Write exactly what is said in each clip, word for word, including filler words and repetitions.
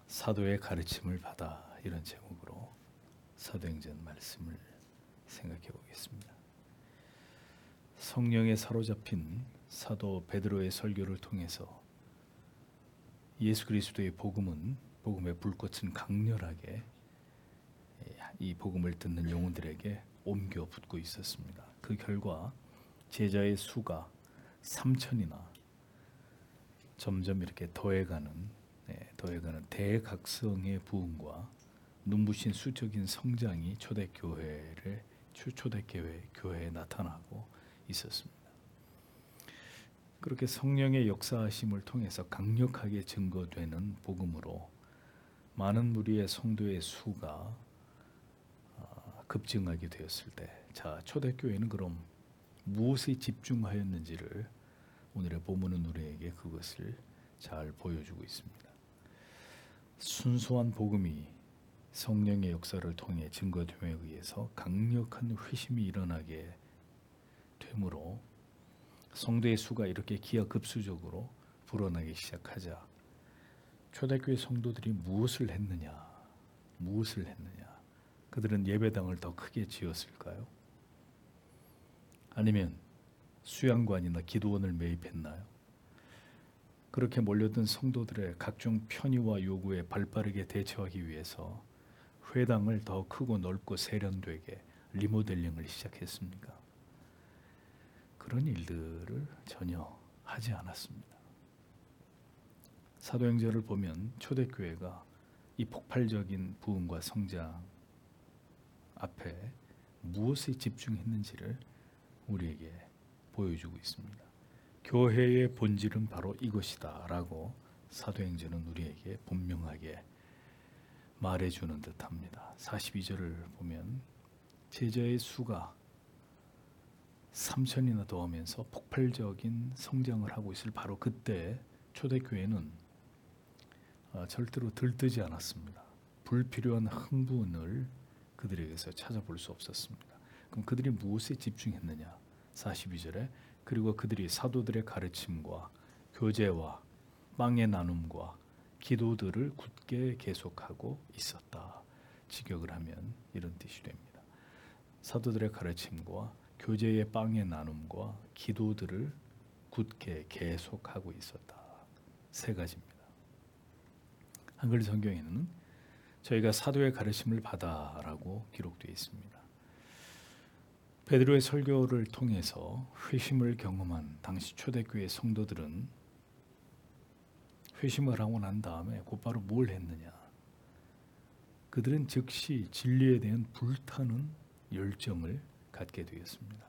사도의 가르침을 받아, 이런 제목으로 사도행전 말씀을 생각해 보겠습니다. 성령에 사로잡힌 사도 베드로의 설교를 통해서 예수 그리스도의 복음은 복음의 불꽃은 강렬하게 이 복음을 듣는 영혼들에게 옮겨 붙고 있었습니다. 그 결과 제자의 수가 삼천이나 점점 이렇게 더해가는 네, 더해가는 대각성의 부흥과 눈부신 수적인 성장이 초대교회를 초대교회 교회에 나타나고 있었습니다. 그렇게 성령의 역사하심을 통해서 강력하게 증거되는 복음으로 많은 무리의 성도의 수가 급증하게 되었을 때, 자, 초대교회는 그럼 무엇에 집중하였는지를 오늘의 본문은 우리에게 그것을 잘 보여주고 있습니다. 순수한 복음이 성령의 역사를 통해 증거됨에 의해서 강력한 회심이 일어나게 되므로 성도의 수가 이렇게 기하급수적으로 불어나기 시작하자 초대교회 성도들이 무엇을 했느냐? 무엇을 했느냐? 그들은 예배당을 더 크게 지었을까요? 아니면 수양관이나 기도원을 매입했나요? 그렇게 몰려든 성도들의 각종 편의와 요구에 발빠르게 대처하기 위해서 회당을 더 크고 넓고 세련되게 리모델링을 시작했습니까? 그런 일들을 전혀 하지 않았습니다. 사도행전을 보면 초대교회가 이 폭발적인 부흥과 성장 앞에 무엇에 집중했는지를 우리에게 보여주고 있습니다. 교회의 본질은 바로 이것이다 라고 사도행전은 우리에게 분명하게 말해주는 듯합니다. 사십이 절을 보면 제자의 수가 삼천이나 더하면서 폭발적인 성장을 하고 있을 바로 그때 초대교회는 절대로 들뜨지 않았습니다. 불필요한 흥분을 그들에게서 찾아볼 수 없었습니다. 그럼 그들이 무엇에 집중했느냐? 사십이 절에 그리고 그들이 사도들의 가르침과 교제와 빵의 나눔과 기도들을 굳게 계속하고 있었다. 직역을 하면 이런 뜻이 됩니다. 사도들의 가르침과 교제의 빵의 나눔과 기도들을 굳게 계속하고 있었다. 세 가지입니다. 한글 성경에는 저희가 사도의 가르침을 받아라고 기록되어 있습니다. 베드로의 설교를 통해서 회심을 경험한 당시 초대교회 성도들은 회심을 하고 난 다음에 곧바로 뭘 했느냐? 그들은 즉시 진리에 대한 불타는 열정을 갖게 되었습니다.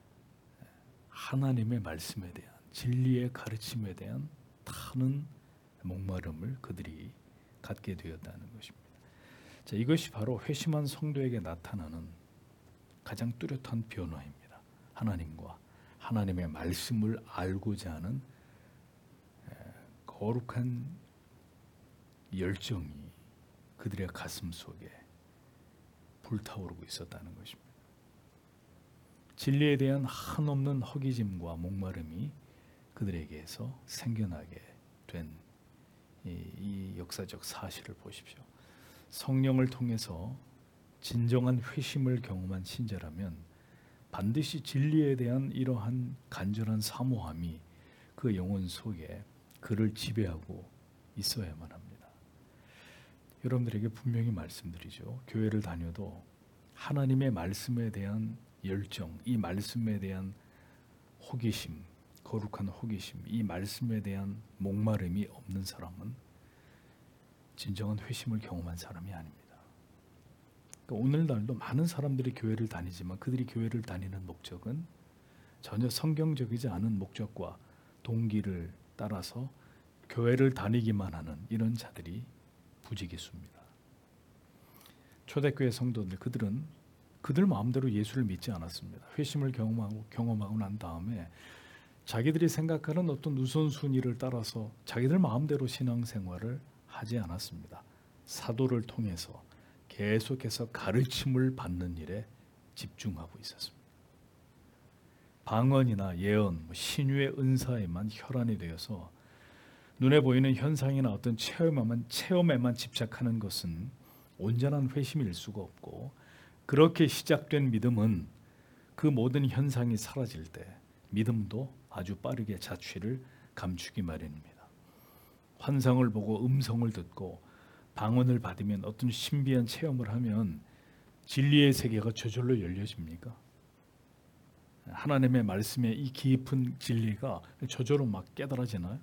하나님의 말씀에 대한, 진리의 가르침에 대한 타는 목마름을 그들이 갖게 되었다는 것입니다. 자, 이것이 바로 회심한 성도에게 나타나는 가장 뚜렷한 변화입니다. 하나님과 하나님의 말씀을 알고자 하는 거룩한 열정이 그들의 가슴 속에 불타오르고 있었다는 것입니다. 진리에 대한 한없는 허기짐과 목마름이 그들에게서 생겨나게 된 이, 이 역사적 사실을 보십시오. 성령을 통해서 진정한 회심을 경험한 신자라면 반드시 진리에 대한 이러한 간절한 사모함이 그 영혼 속에 그를 지배하고 있어야만 합니다. 여러분들에게 분명히 말씀드리죠. 교회를 다녀도 하나님의 말씀에 대한 열정, 이 말씀에 대한 호기심, 거룩한 호기심, 이 말씀에 대한 목마름이 없는 사람은 진정한 회심을 경험한 사람이 아닙니다. 오늘날도 많은 사람들이 교회를 다니지만 그들이 교회를 다니는 목적은 전혀 성경적이지 않은 목적과 동기를 따라서 교회를 다니기만 하는 이런 자들이 부지기수입니다. 초대교회 성도들, 그들은 그들 마음대로 예수를 믿지 않았습니다. 회심을 경험하고 경험하고 난 다음에 자기들이 생각하는 어떤 우선순위를 따라서 자기들 마음대로 신앙생활을 하지 않았습니다. 사도를 통해서 계속해서 가르침을 받는 일에 집중하고 있었습니다. 방언이나 예언, 신유의 은사에만 혈안이 되어서 눈에 보이는 현상이나 어떤 체험에만, 체험에만 집착하는 것은 온전한 회심일 수가 없고, 그렇게 시작된 믿음은 그 모든 현상이 사라질 때 믿음도 아주 빠르게 자취를 감추기 마련입니다. 환상을 보고 음성을 듣고 방언을 받으면 어떤 신비한 체험을 하면 진리의 세계가 저절로 열려집니까? 하나님의 말씀의 이 깊은 진리가 저절로 막 깨달아지나요?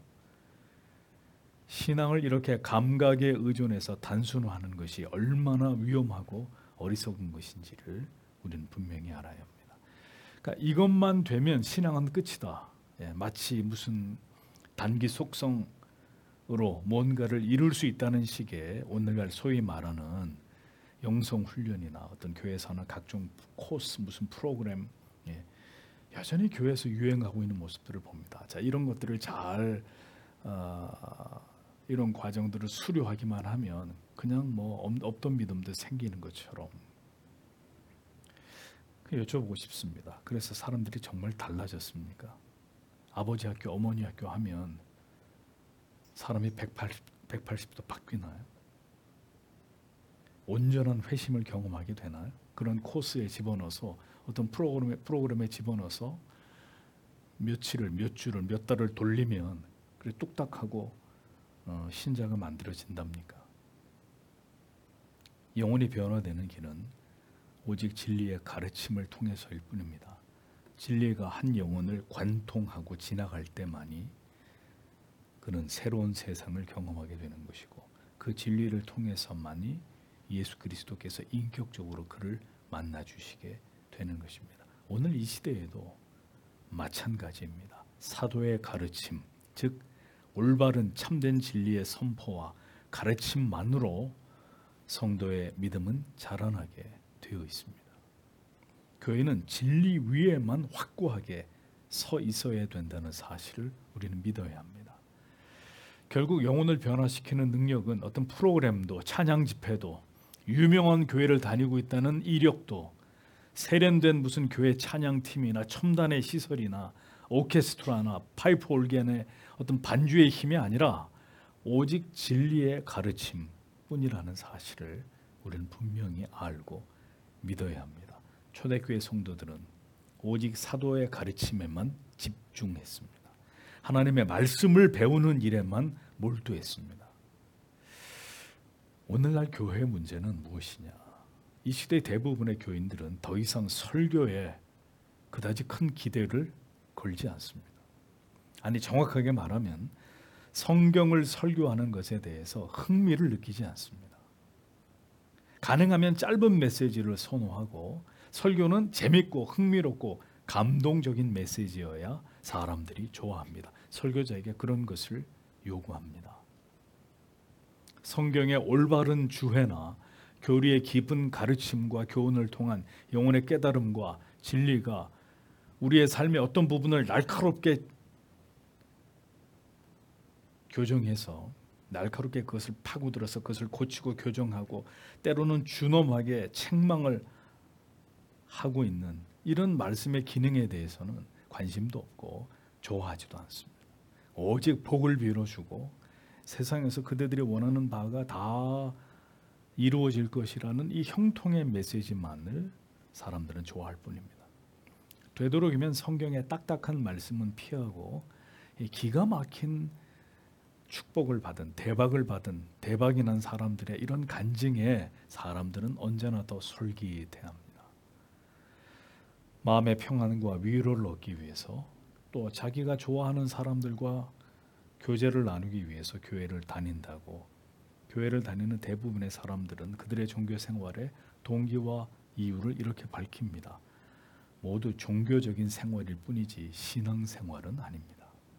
신앙을 이렇게 감각에 의존해서 단순화하는 것이 얼마나 위험하고 어리석은 것인지를 우리는 분명히 알아야 합니다. 그러니까 이것만 되면 신앙은 끝이다. 예, 마치 무슨 단기 속성으로 뭔가를 이룰 수 있다는 식의 오늘날 소위 말하는 영성 훈련이나 어떤 교회에서 하는 각종 코스, 무슨 프로그램, 예, 여전히 교회에서 유행하고 있는 모습들을 봅니다. 자, 이런 것들을 잘 어, 이런 과정들을 수료하기만 하면 그냥 뭐 없던 믿음도 생기는 것처럼 여쭤보고 싶습니다. 그래서 사람들이 정말 달라졌습니까? 아버지 학교, 어머니 학교 하면 사람이 백팔십, 백팔십 도 바뀌나요? 온전한 회심을 경험하게 되나요? 그런 코스에 집어넣어서 어떤 프로그램에, 프로그램에 집어넣어서 며칠을, 몇 주를, 몇 달을 돌리면 그래 뚝딱하고 어, 신자가 만들어진답니까? 영혼이 변화되는 길은 오직 진리의 가르침을 통해서일 뿐입니다. 진리가 한 영혼을 관통하고 지나갈 때만이 그는 새로운 세상을 경험하게 되는 것이고, 그 진리를 통해서만이 예수 그리스도께서 인격적으로 그를 만나 주시게 되는 것입니다. 오늘 이 시대에도 마찬가지입니다. 사도의 가르침, 즉 올바른 참된 진리의 선포와 가르침만으로 성도의 믿음은 자라나게 되어 있습니다. 교회는 진리 위에만 확고하게 서 있어야 된다는 사실을 우리는 믿어야 합니다. 결국 영혼을 변화시키는 능력은 어떤 프로그램도, 찬양 집회도, 유명한 교회를 다니고 있다는 이력도, 세련된 무슨 교회 찬양팀이나 첨단의 시설이나 오케스트라나 파이프 올겐의 어떤 반주의 힘이 아니라 오직 진리의 가르침 뿐이라는 사실을 우리는 분명히 알고 믿어야 합니다. 초대교회 성도들은 오직 사도의 가르침에만 집중했습니다. 하나님의 말씀을 배우는 일에만 몰두했습니다. 오늘날 교회의 문제는 무엇이냐? 이 시대 대부분의 교인들은 더 이상 설교에 그다지 큰 기대를 걸지 않습니다. 아니, 정확하게 말하면 성경을 설교하는 것에 대해서 흥미를 느끼지 않습니다. 가능하면 짧은 메시지를 선호하고, 설교는 재밌고 흥미롭고 감동적인 메시지여야 사람들이 좋아합니다. 설교자에게 그런 것을 요구합니다. 성경의 올바른 주회나 교리의 깊은 가르침과 교훈을 통한 영혼의 깨달음과 진리가 우리의 삶의 어떤 부분을 날카롭게 교정해서 날카롭게 그것을 파고들어서 그것을 고치고 교정하고 때로는 준엄하게 책망을 하고 있는 이런 말씀의 기능에 대해서는 관심도 없고 좋아하지도 않습니다. 오직 복을 빌어주고 세상에서 그들이 원하는 바가 다 이루어질 것이라는 이 형통의 메시지만을 사람들은 좋아할 뿐입니다. 되도록이면 성경의 딱딱한 말씀은 피하고 기가 막힌 축복을 받은, 대박을 받은, 대박이 난 사람들의 이런 간증에 사람들은 언제나 더 솔깃해합니다. 마음의 평안과 위로를 얻기 위해서, 또 자기가 좋아하는 사람들과 교제를 나누기 위해서 교회를 다닌다고, 교회를 다니는 대부분의 사람들은 그들의 종교 생활의 동기와 이유를 이렇게 밝힙니다. 모두 종교적인 생활일 뿐이지 신앙 생활은 아닙니다.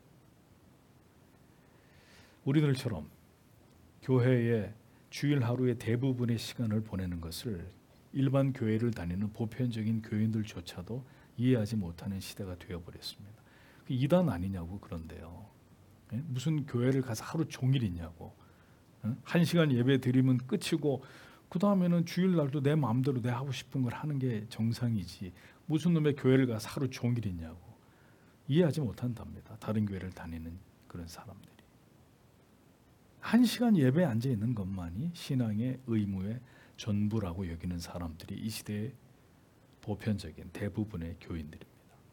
우리들처럼 교회에 주일 하루의 대부분의 시간을 보내는 것을 일반 교회를 다니는 보편적인 교인들조차도 이해하지 못하는 시대가 되어버렸습니다. 이단 아니냐고. 그런데요, 무슨 교회를 가서 하루 종일 있냐고. 한 시간 예배 드리면 끝이고 그 다음에는 주일날도 내 마음대로 내 하고 싶은 걸 하는 게 정상이지 무슨 놈의 교회를 가서 하루 종일 있냐고. 이해하지 못한답니다. 다른 교회를 다니는 그런 사람들이. 한 시간 예배에 앉아 있는 것만이 신앙의 의무의 전부라고 여기는 사람들이 이 시대의 보편적인 대부분의 교인들입니다.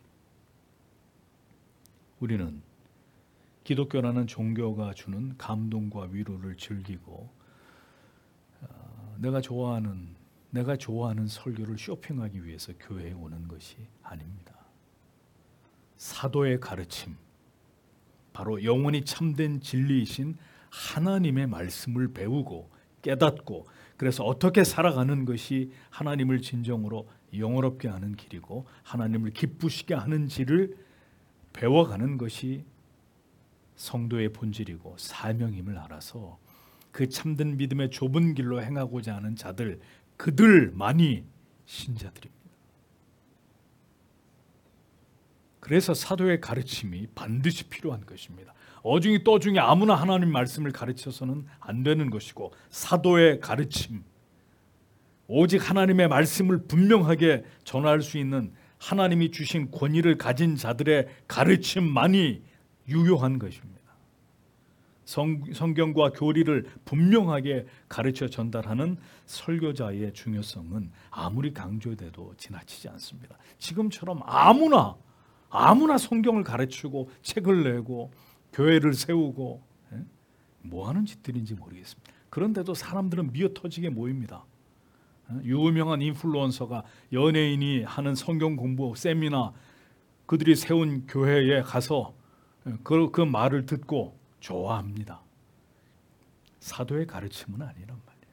우리는 기독교라는 종교가 주는 감동과 위로를 즐기고 어, 내가 좋아하는 내가 좋아하는 설교를 쇼핑하기 위해서 교회에 오는 것이 아닙니다. 사도의 가르침, 바로 영원히 참된 진리이신 하나님의 말씀을 배우고 깨닫고 그래서 어떻게 살아가는 것이 하나님을 진정으로 영원롭게 하는 길이고 하나님을 기쁘시게 하는지를 배워가는 것이 성도의 본질이고 사명임을 알아서 그 참된 믿음의 좁은 길로 행하고자 하는 자들, 그들만이 신자들입니다. 그래서 사도의 가르침이 반드시 필요한 것입니다. 어중이 떠중이 아무나 하나님 말씀을 가르쳐서는 안 되는 것이고 사도의 가르침, 오직 하나님의 말씀을 분명하게 전할 수 있는 하나님이 주신 권위를 가진 자들의 가르침만이 유효한 것입니다. 성, 성경과 교리를 분명하게 가르쳐 전달하는 설교자의 중요성은 아무리 강조돼도 지나치지 않습니다. 지금처럼 아무나 아무나 성경을 가르치고 책을 내고 교회를 세우고 예? 뭐 하는 짓들인지 모르겠습니다. 그런데도 사람들은 미어터지게 모입니다. 유명한 인플루언서가 연예인이 하는 성경 공부 세미나 그들이 세운 교회에 가서 그, 그 말을 듣고 좋아합니다. 사도의 가르침은 아니란 말이에요.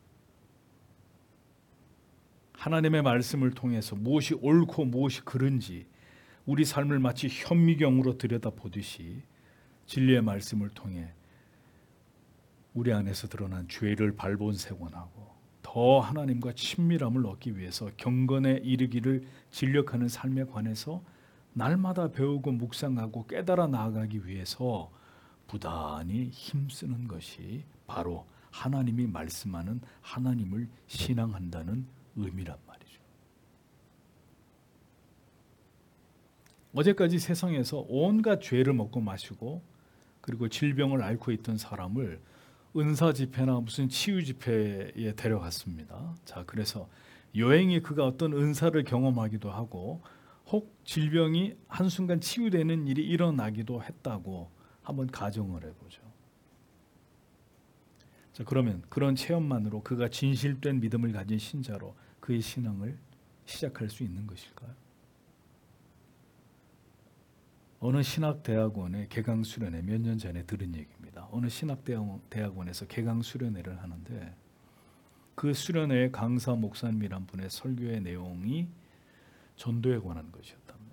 하나님의 말씀을 통해서 무엇이 옳고 무엇이 그른지 우리 삶을 마치 현미경으로 들여다보듯이 진리의 말씀을 통해 우리 안에서 드러난 죄를 발본색원하고 더 하나님과 친밀함을 얻기 위해서 경건에 이르기를 진력하는 삶에 관해서 날마다 배우고 묵상하고 깨달아 나아가기 위해서 부단히 힘쓰는 것이 바로 하나님이 말씀하는 하나님을 신앙한다는 의미란 말이죠. 어제까지 세상에서 온갖 죄를 먹고 마시고 그리고 질병을 앓고 있던 사람을 은사 집회나 무슨 치유 집회에 데려갔습니다. 자, 그래서 여행이 그가 어떤 은사를 경험하기도 하고 혹 질병이 한순간 치유되는 일이 일어나기도 했다고 한번 가정을 해보죠. 자, 그러면 그런 체험만으로 그가 진실된 믿음을 가진 신자로 그의 신앙을 시작할 수 있는 것일까요? 어느 신학대학원의 개강 수련회 몇 년 전에 들은 얘기입니다. 어느 신학대학원에서 개강 수련회를 하는데 그 수련회의 강사 목사님이란 분의 설교의 내용이 전도에 관한 것이었답니다.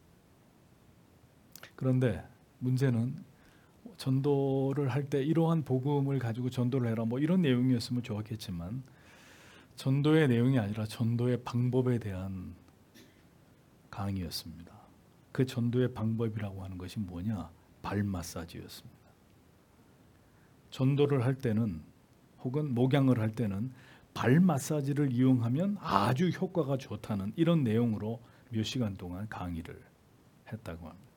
그런데 문제는 전도를 할 때 이러한 복음을 가지고 전도를 해라 뭐 이런 내용이었으면 좋았겠지만 전도의 내용이 아니라 전도의 방법에 대한 강의였습니다. 그 전도의 방법이라고 하는 것이 뭐냐? 발 마사지였습니다. 전도를 할 때는 혹은 목양을 할 때는 발 마사지를 이용하면 아주 효과가 좋다는 이런 내용으로 몇 시간 동안 강의를 했다고 합니다.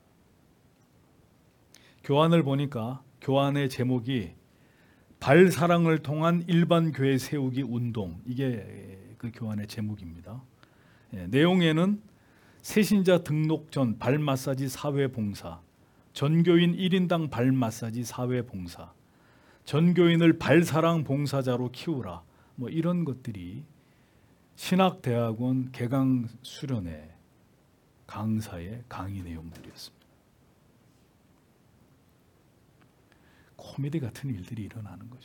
교환을 보니까 교환의 제목이 발사랑을 통한 일반 교회 세우기 운동, 이게 그 교환의 제목입니다. 예, 내용에는 새신자 등록 전 발 마사지 사회 봉사, 전교인 일 인당 발 마사지 사회 봉사, 전교인을 발사랑 봉사자로 키우라 뭐 이런 것들이 신학대학원 개강 수련회 강사의 강의 내용들이었습니다. 코미디 같은 일들이 일어나는 거죠.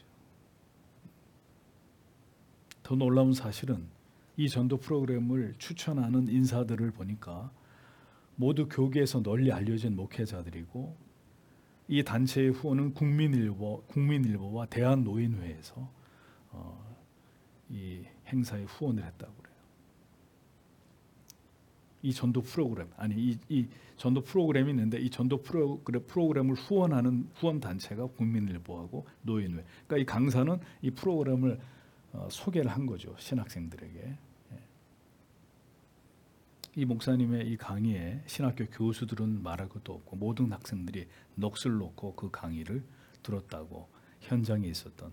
더 놀라운 사실은 이 전도 프로그램을 추천하는 인사들을 보니까 모두 교계에서 널리 알려진 목회자들이고 이 단체의 후원은 국민일보, 국민일보와 대한노인회에서 어, 이 행사에 후원을 했다고 그래요. 이 전도 프로그램 아니 이, 이 전도 프로그램이 있는데 이 전도 프로그램, 프로그램을 후원하는 후원 단체가 국민일보하고 노인회. 그러니까 이 강사는 이 프로그램을 어, 소개를 한 거죠, 신학생들에게. 이 목사님의 이 강의에 신학교 교수들은 말할 것도 없고 모든 학생들이 넋을 놓고 그 강의를 들었다고 현장에 있었던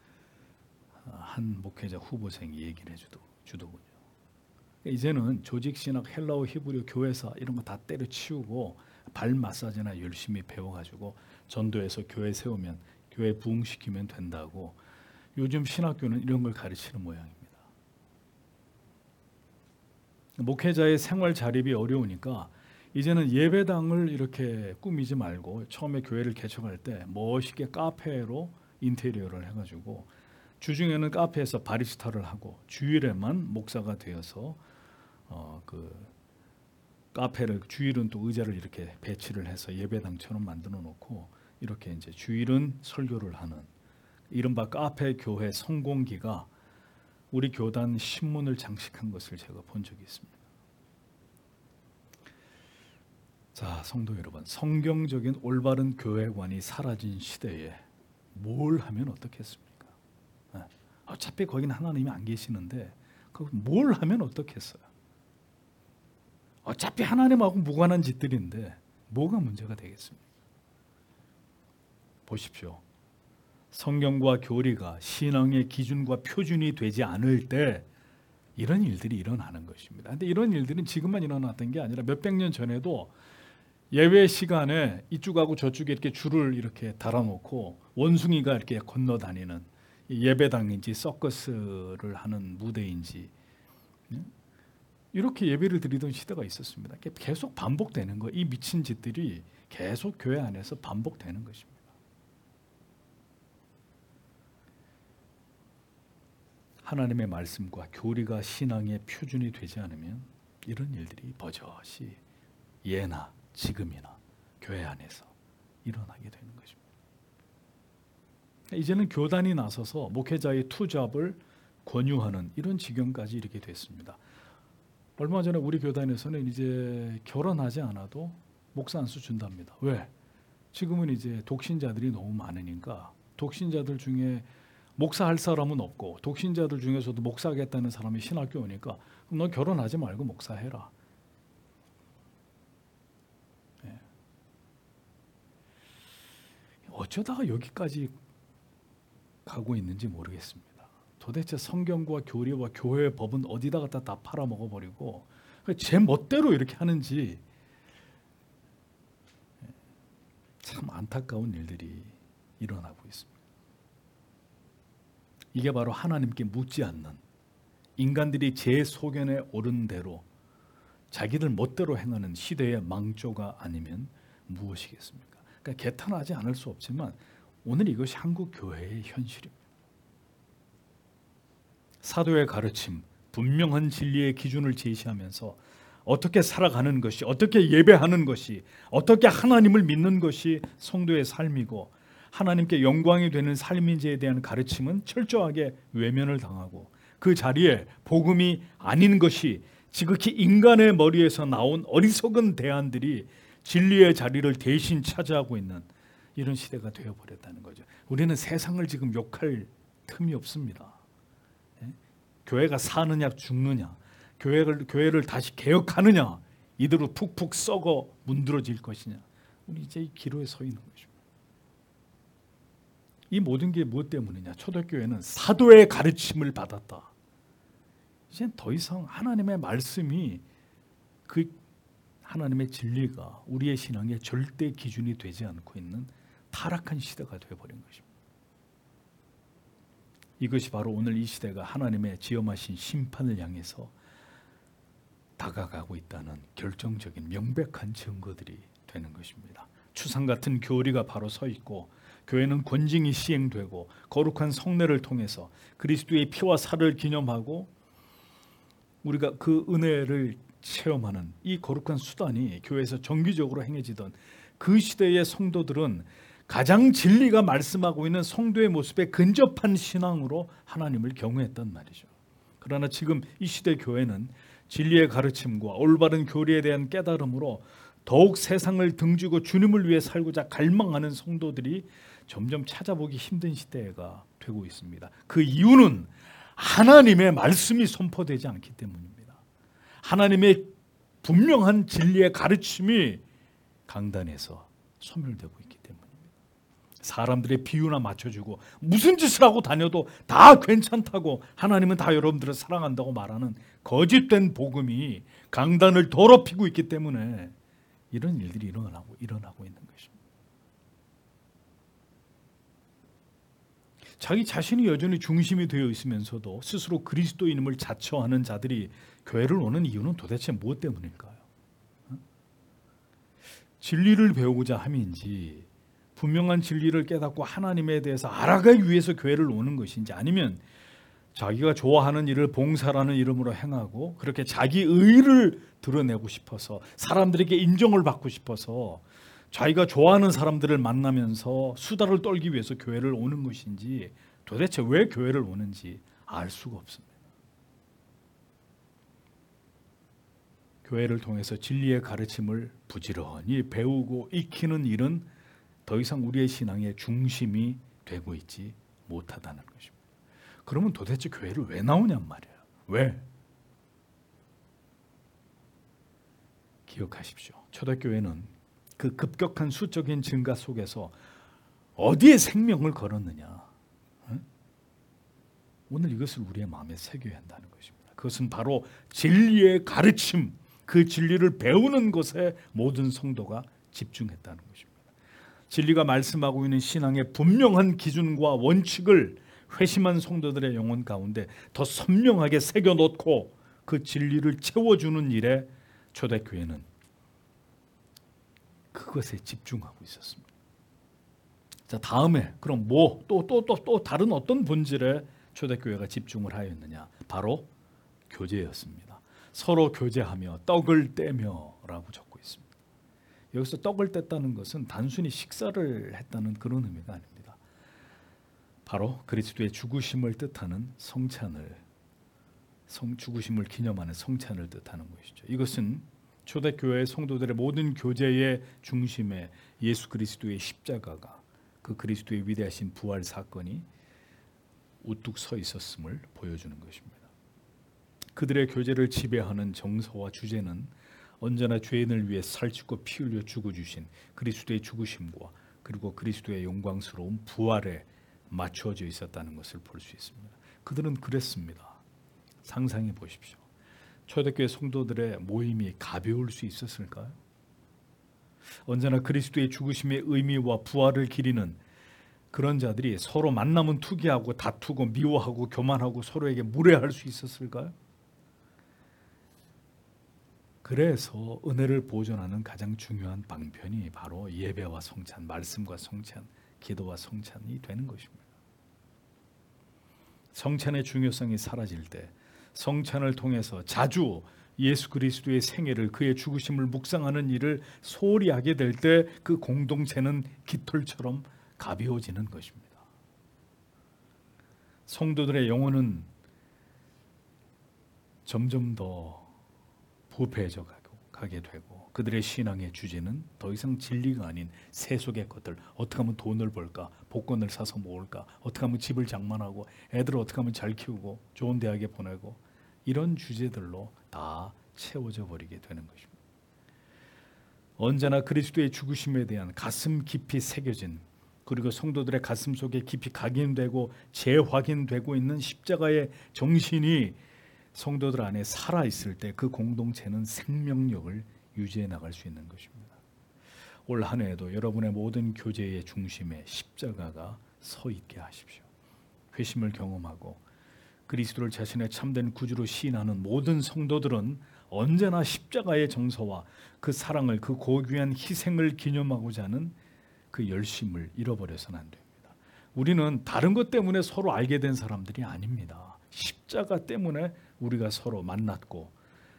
한 목회자 후보생이 얘기를 해주더, 주더군요. 이제는 조직신학, 헬라어, 히브리어, 교회사 이런 거 다 때려치우고 발 마사지나 열심히 배워가지고 전도해서 교회 세우면, 교회 부흥시키면 된다고 요즘 신학교는 이런 걸 가르치는 모양입니다. 목회자의 생활 자립이 어려우니까 이제는 예배당을 이렇게 꾸미지 말고 처음에 교회를 개척할 때 멋있게 카페로 인테리어를 해가지고 주중에는 카페에서 바리스타를 하고 주일에만 목사가 되어서 어, 그 카페를, 주일은 또 의자를 이렇게 배치를 해서 예배당처럼 만들어 놓고 이렇게 이제 주일은 설교를 하는 이른바 카페 교회 성공기가 우리 교단 신문을 장식한 것을 제가 본 적이 있습니다. 자, 성도 여러분, 성경적인 올바른 교회관이 사라진 시대에 뭘 하면 어떻겠습니까? 어차피 거기는 하나님이 안 계시는데 뭘 하면 어떻겠어요? 어차피 하나님하고 무관한 짓들인데 뭐가 문제가 되겠습니까? 보십시오. 성경과 교리가 신앙의 기준과 표준이 되지 않을 때 이런 일들이 일어나는 것입니다. 그런데 이런 일들은 지금만 일어났던 게 아니라 몇백 년 전에도 예배 시간에 이쪽하고 저쪽에 이렇게 줄을 이렇게 달아놓고 원숭이가 이렇게 건너다니는 예배당인지 서커스를 하는 무대인지 이렇게 예배를 드리던 시대가 있었습니다. 계속 반복되는 거예요. 이 미친 짓들이 계속 교회 안에서 반복되는 것입니다. 하나님의 말씀과 교리가 신앙의 표준이 되지 않으면 이런 일들이 버젓이 예나 지금이나 교회 안에서 일어나게 되는 것입니다. 이제는 교단이 나서서 목회자의 투잡을 권유하는 이런 지경까지 이르게 됐습니다. 얼마 전에 우리 교단에서는 이제 결혼하지 않아도 목사 안수 준답니다. 왜? 지금은 이제 독신자들이 너무 많으니까 독신자들 중에 목사할 사람은 없고 독신자들 중에서도 목사하겠다는 사람이 신학교 오니까 그럼 너 결혼하지 말고 목사해라. 네. 어쩌다가 여기까지 가고 있는지 모르겠습니다. 도대체 성경과 교리와 교회의 법은 어디다 갖다 다 팔아먹어버리고 제 멋대로 이렇게 하는지 참 안타까운 일들이 일어나고 있습니다. 이게 바로 하나님께 묻지 않는 인간들이 제 소견에 오른 대로 자기들 멋대로 행하는 시대의 망조가 아니면 무엇이겠습니까? 그러니까 개탄하지 않을 수 없지만 오늘 이것이 한국 교회의 현실입니다. 사도의 가르침, 분명한 진리의 기준을 제시하면서 어떻게 살아가는 것이, 어떻게 예배하는 것이, 어떻게 하나님을 믿는 것이 성도의 삶이고 하나님께 영광이 되는 삶인지에 대한 가르침은 철저하게 외면을 당하고 그 자리에 복음이 아닌 것이 지극히 인간의 머리에서 나온 어리석은 대안들이 진리의 자리를 대신 차지하고 있는 이런 시대가 되어버렸다는 거죠. 우리는 세상을 지금 욕할 틈이 없습니다. 예? 교회가 사느냐 죽느냐, 교회를, 교회를 다시 개혁하느냐, 이대로 푹푹 썩어 문드러질 것이냐, 우리 이제 이 기로에 서 있는 것입니다. 이 모든 게 무엇 때문이냐? 초대교회는 사도의 가르침을 받았다. 이제 더 이상 하나님의 말씀이, 그 하나님의 진리가 우리의 신앙의 절대 기준이 되지 않고 있는 타락한 시대가 되어버린 것입니다. 이것이 바로 오늘 이 시대가 하나님의 지엄하신 심판을 향해서 다가가고 있다는 결정적인 명백한 증거들이 되는 것입니다. 추상 같은 교리가 바로 서 있고 교회는 권징이 시행되고 거룩한 성례를 통해서 그리스도의 피와 살을 기념하고 우리가 그 은혜를 체험하는 이 거룩한 수단이 교회에서 정기적으로 행해지던 그 시대의 성도들은 가장 진리가 말씀하고 있는 성도의 모습에 근접한 신앙으로 하나님을 경외했단 말이죠. 그러나 지금 이 시대 교회는 진리의 가르침과 올바른 교리에 대한 깨달음으로 더욱 세상을 등지고 주님을 위해 살고자 갈망하는 성도들이 점점 찾아보기 힘든 시대가 되고 있습니다. 그 이유는 하나님의 말씀이 선포되지 않기 때문입니다. 하나님의 분명한 진리의 가르침이 강단에서 소멸되고 있기 때문입니다. 사람들의 비유나 맞춰주고 무슨 짓을 하고 다녀도 다 괜찮다고, 하나님은 다 여러분들을 사랑한다고 말하는 거짓된 복음이 강단을 더럽히고 있기 때문에 이런 일들이 일어나고 일어나고 있는 것입니다. 자기 자신이 여전히 중심이 되어 있으면서도 스스로 그리스도인임을 자처하는 자들이 교회를 오는 이유는 도대체 무엇 때문일까요? 진리를 배우고자 함인지, 분명한 진리를 깨닫고 하나님에 대해서 알아가기 위해서 교회를 오는 것인지, 아니면 자기가 좋아하는 일을 봉사라는 이름으로 행하고 그렇게 자기 의의를 드러내고 싶어서, 사람들에게 인정을 받고 싶어서 자기가 좋아하는 사람들을 만나면서 수다를 떨기 위해서 교회를 오는 것인지, 도대체 왜 교회를 오는지 알 수가 없습니다. 교회를 통해서 진리의 가르침을 부지런히 배우고 익히는 일은 더 이상 우리의 신앙의 중심이 되고 있지 못하다는 것입니다. 그러면 도대체 교회를 왜 나오냔 말이에요. 왜? 기억하십시오. 초대교회는 그 급격한 수적인 증가 속에서 어디에 생명을 걸었느냐? 응? 오늘 이것을 우리의 마음에 새겨야 한다는 것입니다. 그것은 바로 진리의 가르침, 그 진리를 배우는 것에 모든 성도가 집중했다는 것입니다. 진리가 말씀하고 있는 신앙의 분명한 기준과 원칙을 회심한 성도들의 영혼 가운데 더 선명하게 새겨놓고 그 진리를 채워주는 일에 초대교회는 그것에 집중하고 있었습니다. 자, 다음에 그럼 뭐 또 또 또 또 다른 어떤 본질에 초대교회가 집중을 하였느냐? 바로 교제였습니다. 서로 교제하며 떡을 떼며라고 적고 있습니다. 여기서 떡을 뗐다는 것은 단순히 식사를 했다는 그런 의미가 아닙니다. 바로 그리스도의 죽으심을 뜻하는 성찬을, 성 죽으심을 기념하는 성찬을 뜻하는 것이죠. 이것은 초대교회의 성도들의 모든 교제의 중심에 예수 그리스도의 십자가가, 그 그리스도의 위대하신 부활 사건이 우뚝 서 있었음을 보여주는 것입니다. 그들의 교제를 지배하는 정서와 주제는 언제나 죄인을 위해 살찌고 피 흘려 죽어주신 그리스도의 죽으심과 그리고 그리스도의 영광스러운 부활에 맞추어져 있었다는 것을 볼 수 있습니다. 그들은 그랬습니다. 상상해 보십시오. 초대교회 성도들의 모임이 가벼울 수 있었을까요? 언제나 그리스도의 죽으심의 의미와 부활을 기리는 그런 자들이 서로 만나면 투기하고 다투고 미워하고 교만하고 서로에게 무례할 수 있었을까요? 그래서 은혜를 보존하는 가장 중요한 방편이 바로 예배와 성찬, 말씀과 성찬, 기도와 성찬이 되는 것입니다. 성찬의 중요성이 사라질 때, 성찬을 통해서 자주 예수 그리스도의 생애를, 그의 죽으심을 묵상하는 일을 소홀히 하게 될 때 그 공동체는 깃털처럼 가벼워지는 것입니다. 성도들의 영혼은 점점 더 부패해져 가게 되고, 그들의 신앙의 주제는 더 이상 진리가 아닌 세속의 것들, 어떻게 하면 돈을 벌까, 복권을 사서 모을까, 어떻게 하면 집을 장만하고 애들을 어떻게 하면 잘 키우고 좋은 대학에 보내고, 이런 주제들로 다 채워져 버리게 되는 것입니다. 언제나 그리스도의 죽으심에 대한 가슴 깊이 새겨진, 그리고 성도들의 가슴 속에 깊이 각인되고 재확인되고 있는 십자가의 정신이 성도들 안에 살아있을 때 그 공동체는 생명력을 유지해 나갈 수 있는 것입니다. 올 한 해에도 여러분의 모든 교제의 중심에 십자가가 서 있게 하십시오. 회심을 경험하고 그리스도를 자신의 참된 구주로 시인하는 모든 성도들은 언제나 십자가의 정서와 그 사랑을, 그 고귀한 희생을 기념하고자 하는 그 열심을 잃어버려서는 안 됩니다. 우리는 다른 것 때문에 서로 알게 된 사람들이 아닙니다. 십자가 때문에 우리가 서로 만났고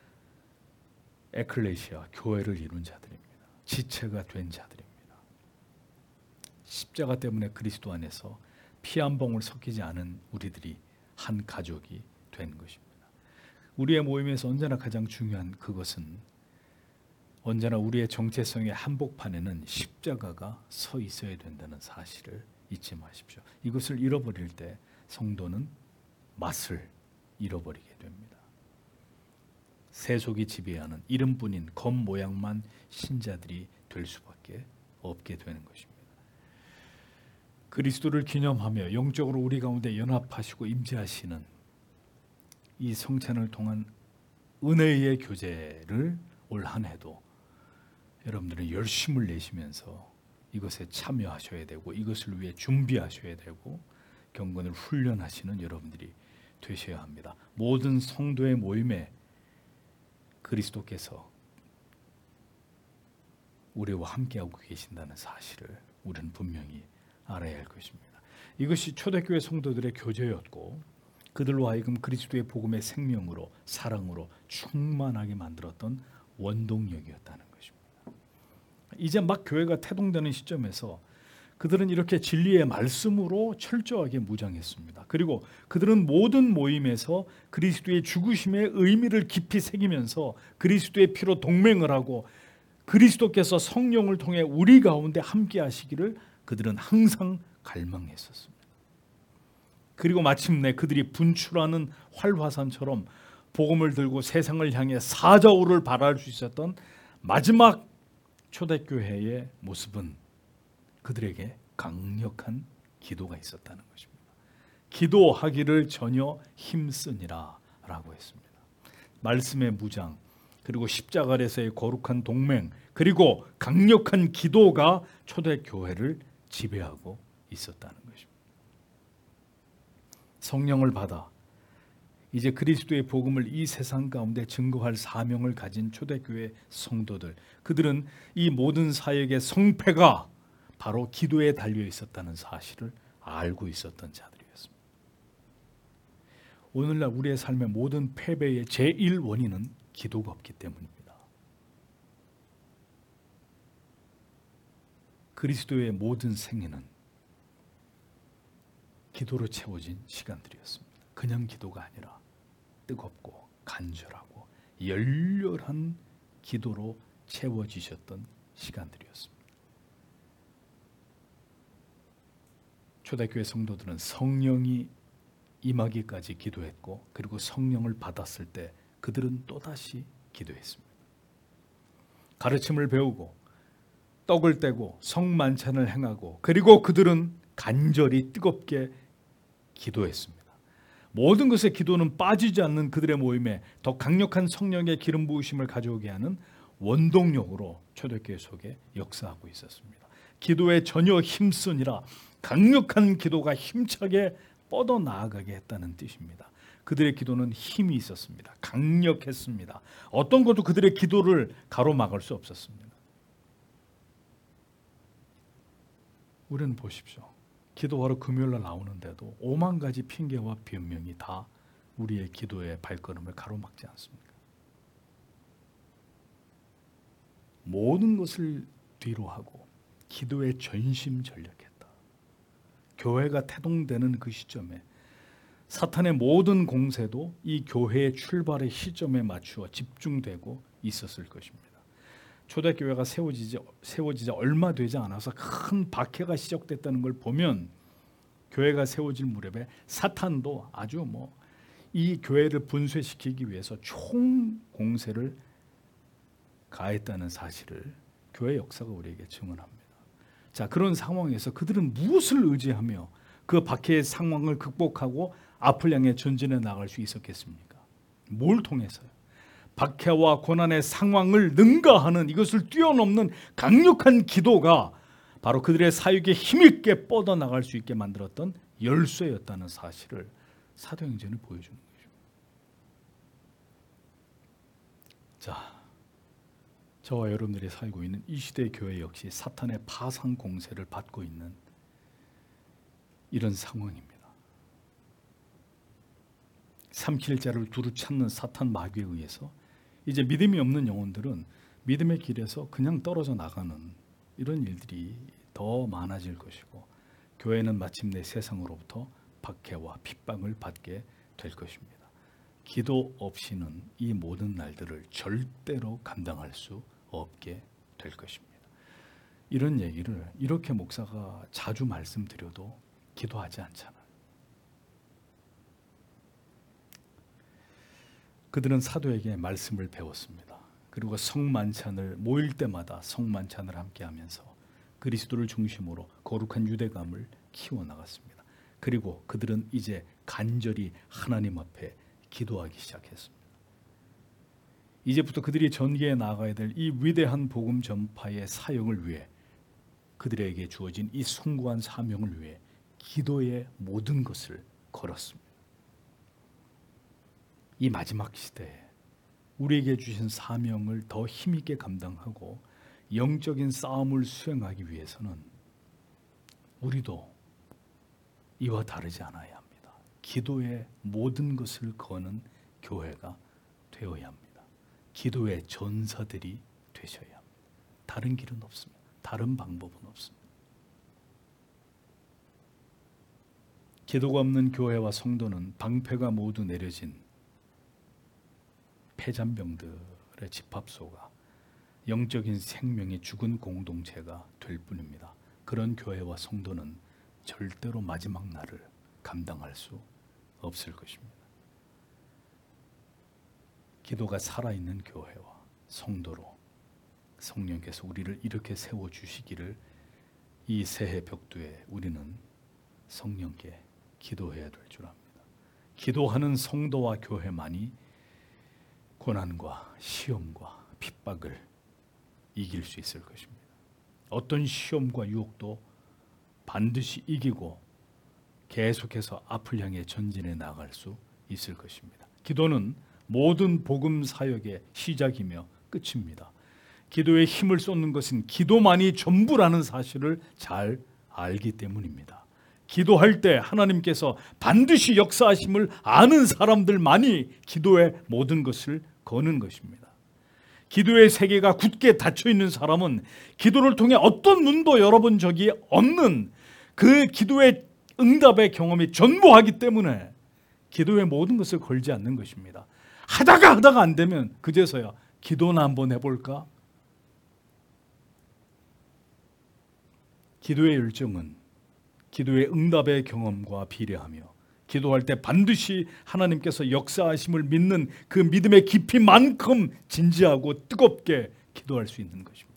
에클레시아, 교회를 이룬 자들입니다. 지체가 된 자들입니다. 십자가 때문에 그리스도 안에서 피 한 방울 섞이지 않은 우리들이 한 가족이 된 것입니다. 우리의 모임에서 언제나 가장 중요한 그것은, 언제나 우리의 정체성의 한복판에는 십자가가 서 있어야 된다는 사실을 잊지 마십시오. 이것을 잃어버릴 때 성도는 맛을 잃어버리게 됩니다. 세속이 지배하는 이름뿐인 겉모양만 신자들이 될 수밖에 없게 되는 것입니다. 그리스도를 기념하며 영적으로 우리 가운데 연합하시고 임재하시는 이 성찬을 통한 은혜의 교제를 올 한 해도 여러분들은 열심을 내시면서 이것에 참여하셔야 되고 이것을 위해 준비하셔야 되고 경건을 훈련하시는 여러분들이 되셔야 합니다. 모든 성도의 모임에 그리스도께서 우리와 함께하고 계신다는 사실을 우리는 분명히 알아야 할 것입니다. 이것이 초대교회 성도들의 교제였고 그들로 하여금 그리스도의 복음의 생명으로 사랑으로 충만하게 만들었던 원동력이었다는 것입니다. 이제 막 교회가 태동되는 시점에서 그들은 이렇게 진리의 말씀으로 철저하게 무장했습니다. 그리고 그들은 모든 모임에서 그리스도의 죽으심의 의미를 깊이 새기면서 그리스도의 피로 동맹을 하고 그리스도께서 성령을 통해 우리 가운데 함께 하시기를 그들은 항상 갈망했었습니다. 그리고 마침내 그들이 분출하는 활화산처럼 복음을 들고 세상을 향해 사자우를 발할 수 있었던 마지막 초대교회의 모습은 그들에게 강력한 기도가 있었다는 것입니다. 기도하기를 전혀 힘쓰니라 라고 했습니다. 말씀의 무장, 그리고 십자가 아래서의 거룩한 동맹, 그리고 강력한 기도가 초대교회를 지배하고 있었다는 것입니다. 성령을 받아 이제 그리스도의 복음을 이 세상 가운데 증거할 사명을 가진 초대교회 성도들, 그들은 이 모든 사역의 성패가 바로 기도에 달려 있었다는 사실을 알고 있었던 자들이었습니다. 오늘날 우리의 삶의 모든 패배의 제일 원인은 기도가 없기 때문입니다. 그리스도의 모든 생애는 기도로 채워진 시간들이었습니다. 그냥 기도가 아니라 뜨겁고 간절하고 열렬한 기도로 채워지셨던 시간들이었습니다. 초대교회 성도들은 성령이 임하기까지 기도했고 그리고 성령을 받았을 때 그들은 또다시 기도했습니다. 가르침을 배우고 떡을 떼고 성만찬을 행하고 그리고 그들은 간절히 뜨겁게 기도했습니다. 모든 것의 기도는 빠지지 않는 그들의 모임에 더 강력한 성령의 기름 부으심을 가져오게 하는 원동력으로 초대교회 속에 역사하고 있었습니다. 기도에 전혀 힘쓰니라 강력한 기도가 힘차게 뻗어 나아가게 했다는 뜻입니다. 그들의 기도는 힘이 있었습니다. 강력했습니다. 어떤 것도 그들의 기도를 가로막을 수 없었습니다. 우리는 보십시오. 기도하러 금요일날 나오는데도 오만 가지 핑계와 변명이 다 우리의 기도의 발걸음을 가로막지 않습니까? 모든 것을 뒤로 하고 기도에 전심전력했다. 교회가 태동되는 그 시점에 사탄의 모든 공세도 이 교회의 출발의 시점에 맞추어 집중되고 있었을 것입니다. 초대교회가 세워지지, 세워지지 얼마 되지 않아서 큰 박해가 시작됐다는 걸 보면 교회가 세워질 무렵에 사탄도 아주 뭐 이 교회를 분쇄시키기 위해서 총 공세를 가했다는 사실을 교회 역사가 우리에게 증언합니다. 자, 그런 상황에서 그들은 무엇을 의지하며 그 박해의 상황을 극복하고 앞을 향해 전진해 나갈 수 있었겠습니까? 뭘 통해서요? 박해와 고난의 상황을 능가하는 이것을 뛰어넘는 강력한 기도가 바로 그들의 사역에 힘있게 뻗어나갈 수 있게 만들었던 열쇠였다는 사실을 사도행전이 보여주는 거죠. 자, 저와 여러분들이 살고 있는 이 시대 교회 역시 사탄의 파상 공세를 받고 있는 이런 상황입니다. 삼킬 자를 두루 찾는 사탄 마귀에 의해서 이제 믿음이 없는 영혼들은 믿음의 길에서 그냥 떨어져 나가는 이런 일들이 더 많아질 것이고 교회는 마침내 세상으로부터 박해와 핍박을 받게 될 것입니다. 기도 없이는 이 모든 날들을 절대로 감당할 수 없게 될 것입니다. 이런 얘기를 이렇게 목사가 자주 말씀드려도 기도하지 않잖아요. 그들은 사도에게 말씀을 배웠습니다. 그리고 성만찬을 모일 때마다 성만찬을 함께 하면서 그리스도를 중심으로 거룩한 유대감을 키워나갔습니다. 그리고 그들은 이제 간절히 하나님 앞에 기도하기 시작했습니다. 이제부터 그들이 전개해 나가야 될 이 위대한 복음 전파의 사역을 위해, 그들에게 주어진 이 숭고한 사명을 위해 기도의 모든 것을 걸었습니다. 이 마지막 시대에 우리에게 주신 사명을 더 힘있게 감당하고 영적인 싸움을 수행하기 위해서는 우리도 이와 다르지 않아야 합니다. 기도의 모든 것을 거는 교회가 되어야 합니다. 기도의 전사들이 되셔야 합니다. 다른 길은 없습니다. 다른 방법은 없습니다. 기도가 없는 교회와 성도는 방패가 모두 내려진 폐잔병들의 집합소가 영적인 생명의 죽은 공동체가 될 뿐입니다. 그런 교회와 성도는 절대로 마지막 날을 감당할 수 없을 것입니다. 기도가 살아있는 교회와 성도로 성령께서 우리를 이렇게 세워주시기를 이 새해 벽두에 우리는 성령께 기도해야 될 줄 압니다. 기도하는 성도와 교회만이 고난과 시험과 핍박을 이길 수 있을 것입니다. 어떤 시험과 유혹도 반드시 이기고 계속해서 앞을 향해 전진해 나갈 수 있을 것입니다. 기도는 모든 복음 사역의 시작이며 끝입니다. 기도에 힘을 쏟는 것은 기도만이 전부라는 사실을 잘 알기 때문입니다. 기도할 때 하나님께서 반드시 역사하심을 아는 사람들만이 기도의 모든 것을 거는 것입니다. 기도의 세계가 굳게 닫혀 있는 사람은 기도를 통해 어떤 문도 열어본 적이 없는 그 기도의 응답의 경험이 전부하기 때문에 기도의 모든 것을 걸지 않는 것입니다. 하다가 하다가 안 되면 그제서야 기도나 한번 해볼까? 기도의 열정은 기도의 응답의 경험과 비례하며 기도할 때 반드시 하나님께서 역사하심을 믿는 그 믿음의 깊이만큼 진지하고 뜨겁게 기도할 수 있는 것입니다.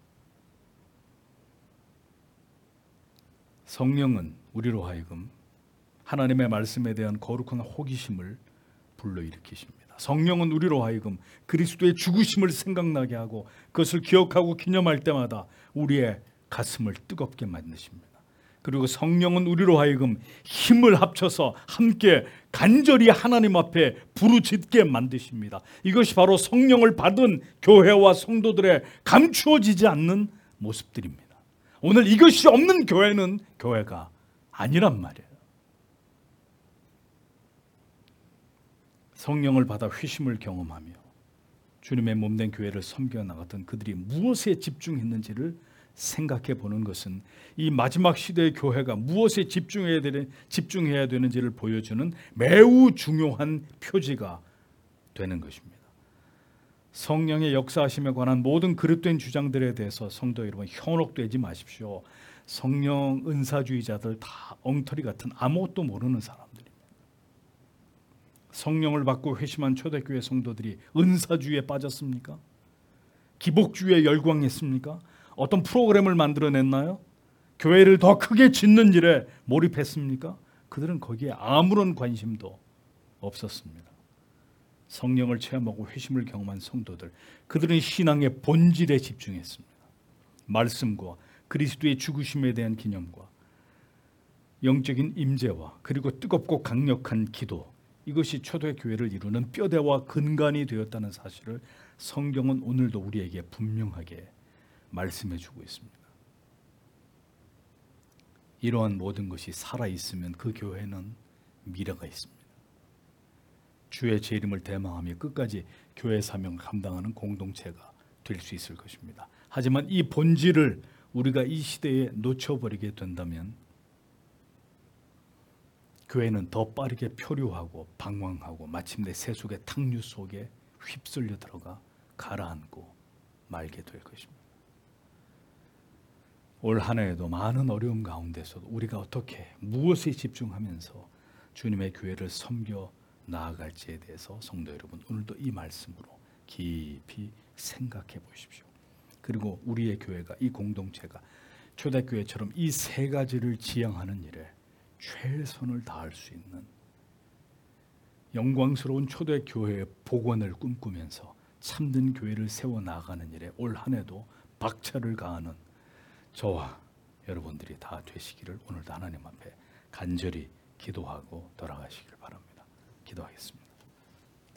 성령은 우리로 하여금 하나님의 말씀에 대한 거룩한 호기심을 불러일으키십니다. 성령은 우리로 하여금 그리스도의 죽으심을 생각나게 하고 그것을 기억하고 기념할 때마다 우리의 가슴을 뜨겁게 만드십니다. 그리고 성령은 우리로 하여금 힘을 합쳐서 함께 간절히 하나님 앞에 부르짖게 만드십니다. 이것이 바로 성령을 받은 교회와 성도들의 감추어지지 않는 모습들입니다. 오늘 이것이 없는 교회는 교회가 아니란 말이에요. 성령을 받아 회심을 경험하며 주님의 몸된 교회를 섬겨 나갔던 그들이 무엇에 집중했는지를 생각해 보는 것은 이 마지막 시대의 교회가 무엇에 집중해야 되는, 집중해야 되는지를 보여주는 매우 중요한 표지가 되는 것입니다. 성령의 역사하심에 관한 모든 그릇된 주장들에 대해서 성도 여러분 현혹되지 마십시오. 성령 은사주의자들 다 엉터리 같은 아무것도 모르는 사람들입니다. 성령을 받고 회심한 초대교회 성도들이 은사주의에 빠졌습니까? 기복주의에 열광했습니까? 어떤 프로그램을 만들어냈나요? 교회를 더 크게 짓는 일에 몰입했습니까? 그들은 거기에 아무런 관심도 없었습니다. 성령을 체험하고 회심을 경험한 성도들, 그들은 신앙의 본질에 집중했습니다. 말씀과 그리스도의 죽으심에 대한 기념과 영적인 임재와 그리고 뜨겁고 강력한 기도, 이것이 초대교회를 이루는 뼈대와 근간이 되었다는 사실을 성경은 오늘도 우리에게 분명하게 말씀해 주고 있습니다. 이러한 모든 것이 살아있으면 그 교회는 미래가 있습니다. 주의 제 이름을 대망하며 끝까지 교회 사명을 감당하는 공동체가 될 수 있을 것입니다. 하지만 이 본질을 우리가 이 시대에 놓쳐버리게 된다면 교회는 더 빠르게 표류하고 방황하고 마침내 세속의 탕류 속에 휩쓸려 들어가 가라앉고 말게 될 것입니다. 올 한 해에도 많은 어려움 가운데서도 우리가 어떻게 무엇에 집중하면서 주님의 교회를 섬겨 나아갈지에 대해서 성도 여러분 오늘도 이 말씀으로 깊이 생각해 보십시오. 그리고 우리의 교회가 이 공동체가 초대교회처럼 이 세 가지를 지향하는 일에 최선을 다할 수 있는 영광스러운 초대교회의 복원을 꿈꾸면서 참된 교회를 세워나가는 일에 올 한 해도 박차를 가하는 저와 여러분들이 다 되시기를 오늘도 하나님 앞에 간절히 기도하고 돌아가시길 바랍니다. 기도하겠습니다.